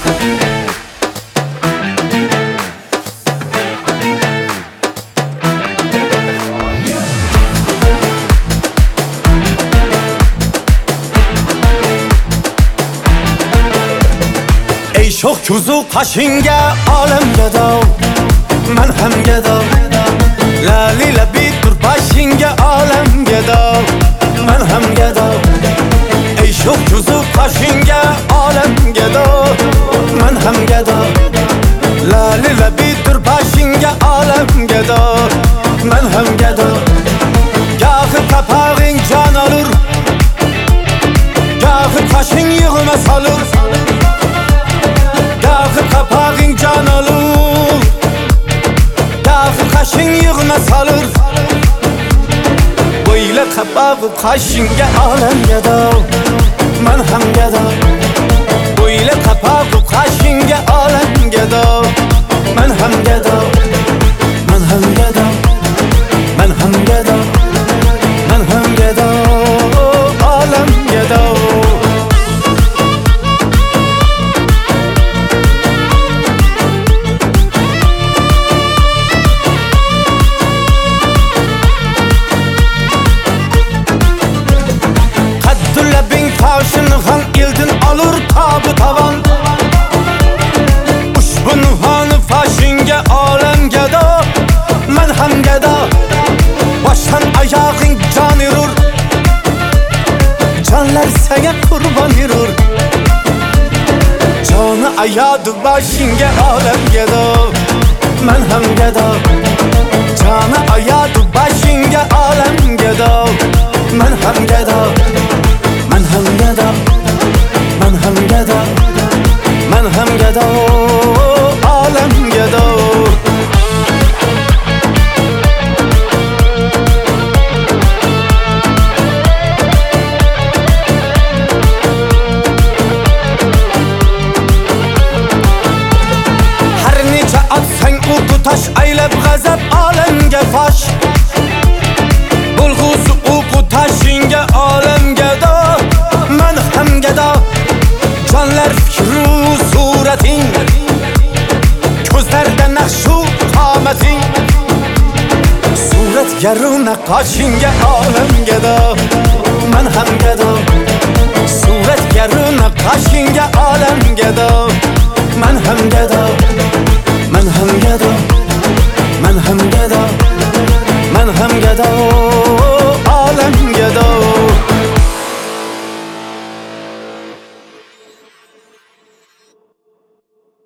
ای شوخ کوزو قشنگه عالم گدا من هم گدا لالی لبی در پاشنگه عالم گدا من هم گدا ای شوخ کوزو قشنگه عالم گدا من هم گدا لالی لبی در پاشنگه عالم گدا من هم گدا گاهی kapağın can alır gahı kaşın yığıma salır gahı kapağın can alır gahı kaşın yığıma salır böyle kapağı kaşın ya alem geda ben hem geda böyle kapağı kaşın ya alem geda ben hem geda ben hem geda ben hem geda ben hem geda alem geda Tavşınıhan ildin alır tabi tavan Uşbunuhanı faşinge alem geda Men hem geda Baştan ayağın can yürür Canlar sana kurban yürür Canı ayadı başinge alem geda Men hem geda Canı ayadı başinge alem geda Men hem geda من هم گدا من هم گدا من هم گدا عالم گدا هر نیچه atsan uku taş aylab g'azab olamga fosh bulg'usi uku tashinga olam gado من هم gado canlar fikru surating ko'zlarda naqshu qomating suratgaruna qoshingga olam gado men ham gado suratgaruna qoshingga olam gado men ham gado